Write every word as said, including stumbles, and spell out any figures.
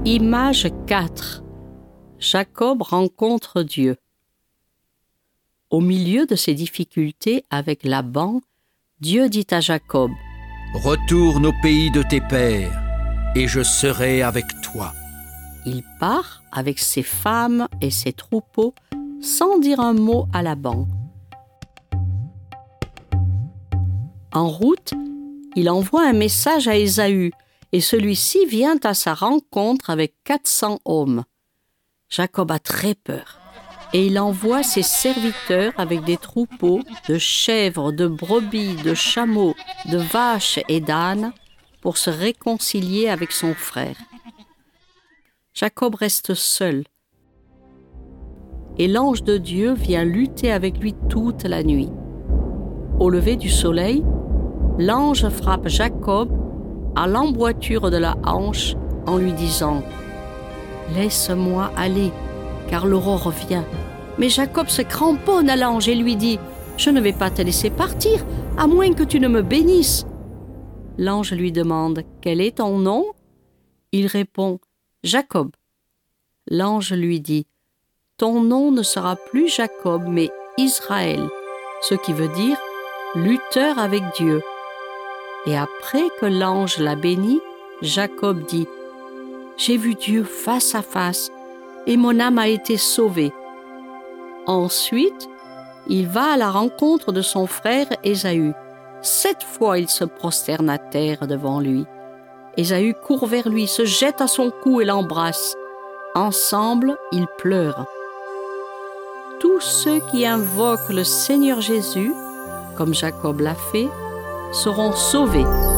Image quatre. Jacob rencontre Dieu. Au milieu de ses difficultés avec Laban, Dieu dit à Jacob : « Retourne au pays de tes pères, et je serai avec toi. » Il part avec ses femmes et ses troupeaux sans dire un mot à Laban. En route, il envoie un message à Ésaü et celui-ci vient à sa rencontre avec quatre cents hommes. Jacob a très peur et il envoie ses serviteurs avec des troupeaux de chèvres, de brebis, de chameaux, de vaches et d'ânes pour se réconcilier avec son frère. Jacob reste seul et l'ange de Dieu vient lutter avec lui toute la nuit. Au lever du soleil, l'ange frappe Jacob à l'emboîture de la hanche en lui disant : « Laisse-moi aller, car l'aurore vient. » Mais Jacob se cramponne à l'ange et lui dit : « Je ne vais pas te laisser partir, à moins que tu ne me bénisses. » L'ange lui demande : « Quel est ton nom ?» Il répond : « Jacob. » L'ange lui dit : « Ton nom ne sera plus Jacob, mais Israël, ce qui veut dire lutteur avec Dieu. » Et après que l'ange l'a béni, Jacob dit : « J'ai vu Dieu face à face, et mon âme a été sauvée. » Ensuite, il va à la rencontre de son frère Ésaü. Sept fois, il se prosterne à terre devant lui. Ésaü court vers lui, se jette à son cou et l'embrasse. Ensemble, ils pleurent. Tous ceux qui invoquent le Seigneur Jésus, comme Jacob l'a fait, seront sauvés.